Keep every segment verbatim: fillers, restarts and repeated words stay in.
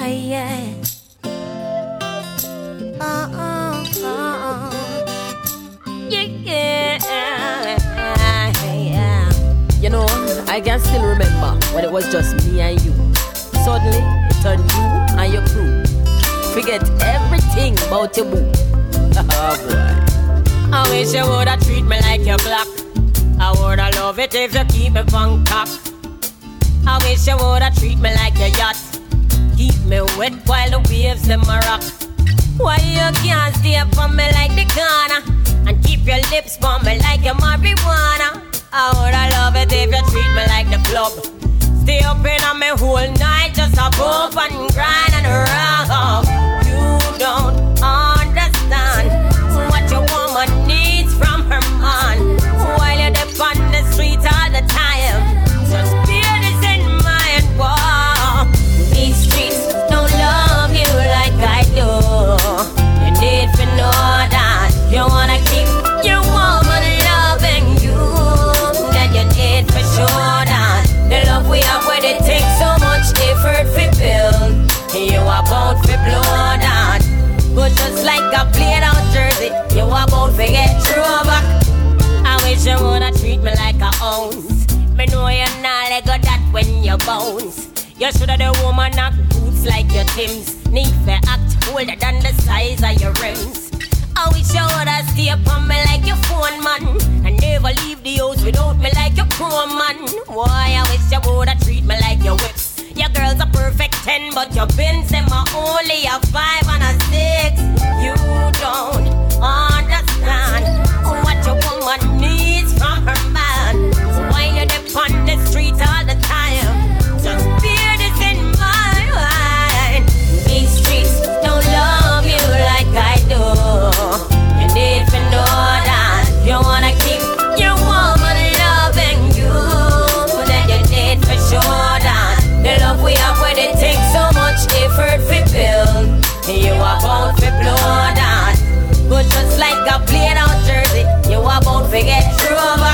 yeah. Oh, oh, oh. Yeah, yeah, yeah. You know, I can still remember when it was just me and you. Suddenly, it turned you and your crew. Forget everything about your boo. Oh boy. I wish you woulda treat me like your Glock. I woulda love it if you keep me from cock. I wish you woulda treat me like your yacht. Keep me wet while the waves in my rock. Why you can't stay up on me like the corner and keep your lips on me like your marijuana? I woulda love it if you treat me like the club. Stay up in on me whole night, just a bump and grind and rock. You don't understand what your woman needs from her man. While you're up on the street all the time, just bear this in mind. Wow. These streets don't love you like I do. You need to know that you wanna keep your woman loving you. Then you need for sure that the love we have where it takes so much effort to build. You are bound to blow that. But just like a played out jersey, you are bound to get through back. I wish you woulda treat me like a ounce. Me know you're not like that when you bounce. You shoulda the woman knock boots like your Timbs. Need for act older than the size of your rims. I wish you woulda stay upon me like your phone man, and never leave the house without me like your chrome man. Why I wish you woulda treat me like your whips. Your girl's a perfect ten, but your bins them are only a five and a six. You don't understand what your woman needs from her man. Why you dip on the street all the time? Just bear this in mind. These streets don't love you like I do. You need to know that you wanna keep your woman loving you. Then you need for sure that the love we have where it takes so much effort to build. You are bound to blow that. But just like a played out jersey, you are bound to get through back.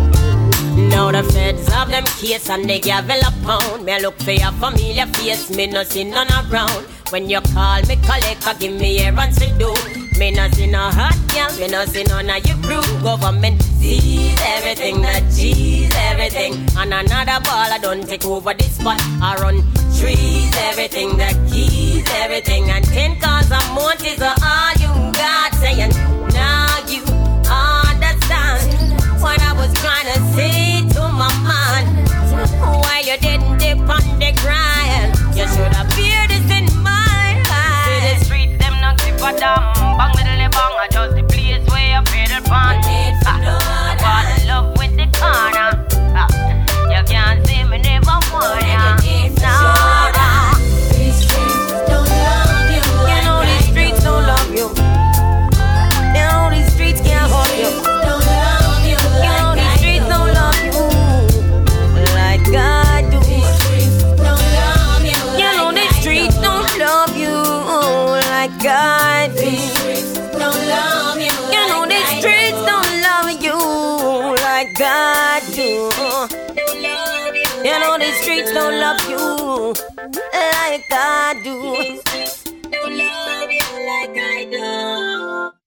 Now the feds have them case and they gavel a pound. Me look for your familiar face, me no see none around. When you call me collect, give me errands to do. Me no see no hot girl, me no see none of your crew. Government sees everything, that cheese everything. And another ball I don't take over this spot. I run trees, everything, that keys everything. And ten cars a month is all you got. Saying now you understand what I was trying to say to my man. Why you didn't dip on the grind? You should have feared this in mind. See the street, them not give a damn. Bang with the bang, I just the place where you pedal pan. I fall in love with the corner. Ah, you can't see me never want ya. Nah, These streets don't love you. you know these streets don't love you. You know these streets can't hold you. Don't love you. You know these streets don't love you like I do. These streets don't love you. You know these streets don't love you like I do. These streets don't love you. You know these streets don't love you like I do. You know these streets don't love you like I do. Don't love you like I do.